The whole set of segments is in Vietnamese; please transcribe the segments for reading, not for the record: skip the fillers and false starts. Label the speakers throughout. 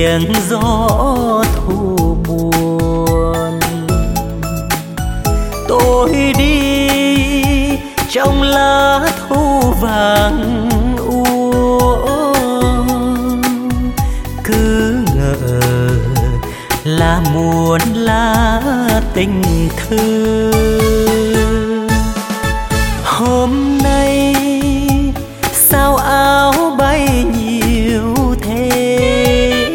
Speaker 1: tiếng gió thu buồn. Tôi đi trong lá thu vàng úa, cứ ngỡ là muôn lá tình thư. Hôm nay sao áo bay nhiều thế,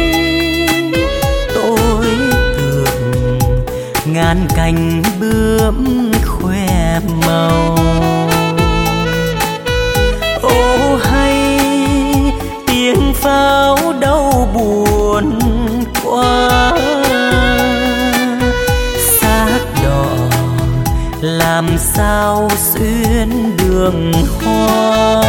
Speaker 1: tôi tưởng ngàn cành bướm khoe màu. Ô hay tiếng pháo đau buồn quá, xác đỏ làm sao xuyên đường hoa.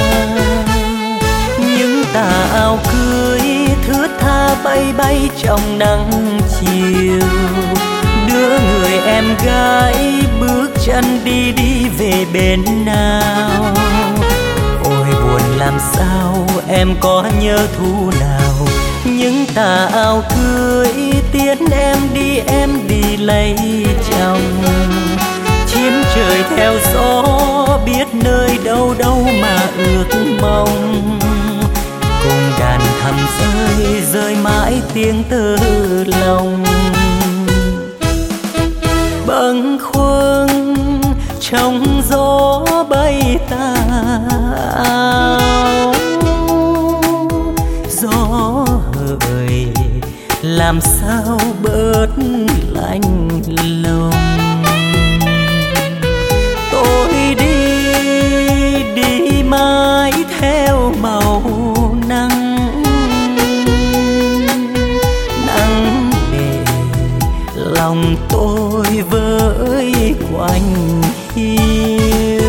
Speaker 1: Những tà áo cưới thướt tha bay bay trong nắng chiều, đưa người em gái bước chân đi đi về bên nào. Ôi buồn làm sao em có nhớ thu nào, những tà áo cưới tiễn em đi lấy chồng. Chim trời theo gió biết nơi đâu đâu mà ước mong, cùng đàn thầm rơi rơi mãi tiếng từ lòng. Bâng khuâng trong gió bay tà áo, gió hời làm sao bớt lạnh lùng. Tôi đi mãi theo màu nắng, nắng để lòng tôi với quạnh hiu.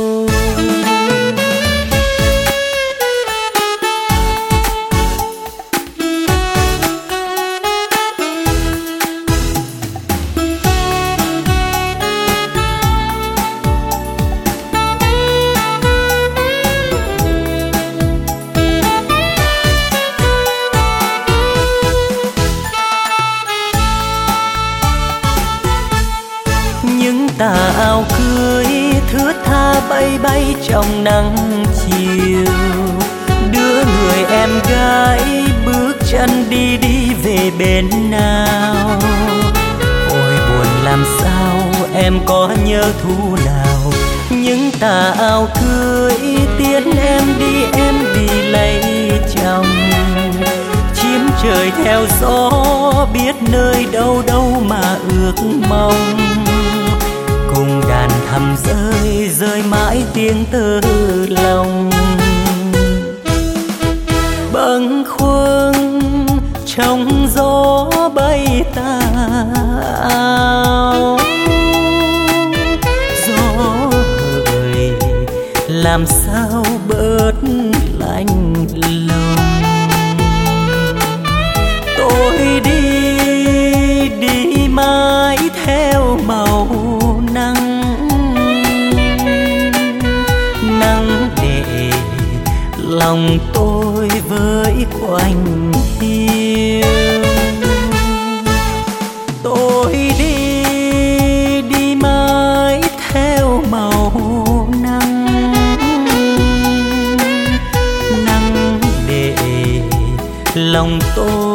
Speaker 1: Tà áo cưới thướt tha bay bay trong nắng chiều, đưa người em gái bước chân đi đi về bên nào. Ôi buồn làm sao em có nhớ thu nào, những tà áo cưới tiễn em đi lấy chồng. Chim trời theo gió biết nơi đâu đâu mà ước mong, cùng đàn thầm rơi rơi mãi tiếng từ lòng. Bâng khuâng trong gió bay tà áo, gió hời làm sao bớt lạnh lùng. Tôi đi mãi theo màu nắng, nắng để lòng tôi với quạnh hiu. Tôi đi mãi theo màu nắng, nắng để lòng tôi